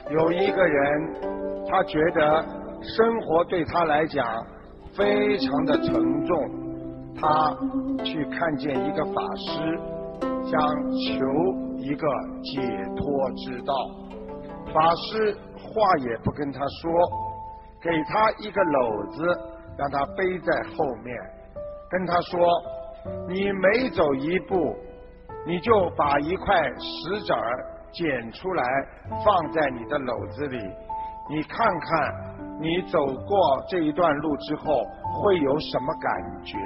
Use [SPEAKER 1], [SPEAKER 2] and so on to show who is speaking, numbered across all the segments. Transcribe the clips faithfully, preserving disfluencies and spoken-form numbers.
[SPEAKER 1] 有一个人，他觉得生活对他来讲非常的沉重，他去看见一个法师，想求一个解脱之道。法师话也不跟他说，给他一个篓子，让他背在后面，跟他说，你每走一步，你就把一块石子儿捡出来放在你的篓子里，你看看你走过这一段路之后会有什么感觉。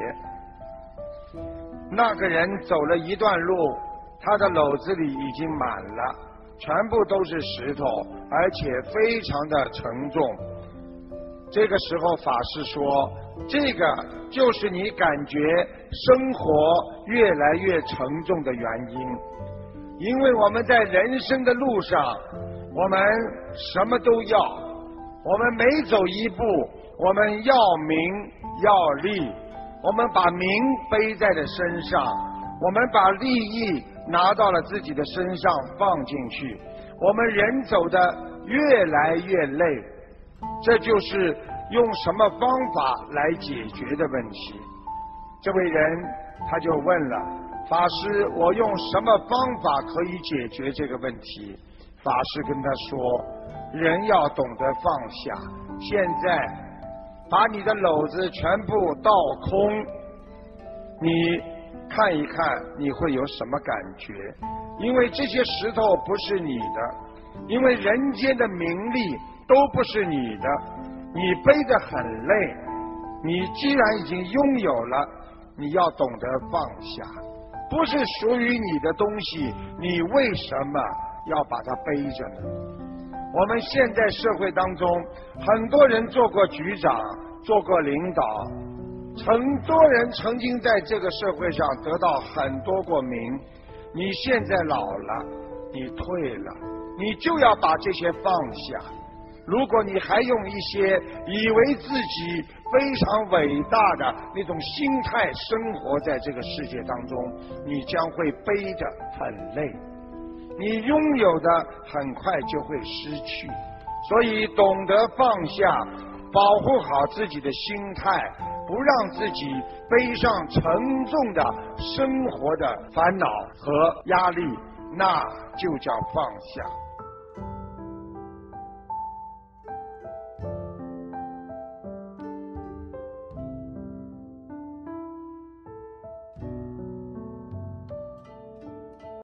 [SPEAKER 1] 那个人走了一段路，他的篓子里已经满了，全部都是石头，而且非常的沉重。这个时候法师说，这个就是你感觉生活越来越沉重的原因。因为我们在人生的路上，我们什么都要，我们每走一步，我们要名要利，我们把名背在了身上，我们把利益拿到了自己的身上放进去，我们人走得越来越累。这就是用什么方法来解决的问题。这位人他就问了，法师，我用什么方法可以解决这个问题？法师跟他说，人要懂得放下，现在把你的篓子全部倒空，你看一看你会有什么感觉。因为这些石头不是你的，因为人间的名利都不是你的，你背得很累，你既然已经拥有了，你要懂得放下，不是属于你的东西，你为什么要把它背着呢？我们现在社会当中，很多人做过局长，做过领导，很多人曾经在这个社会上得到很多过名，你现在老了，你退了，你就要把这些放下。如果你还用一些以为自己非常伟大的那种心态生活在这个世界当中，你将会背着很累，你拥有的很快就会失去。所以懂得放下，保护好自己的心态，不让自己背上沉重的生活的烦恼和压力，那就叫放下。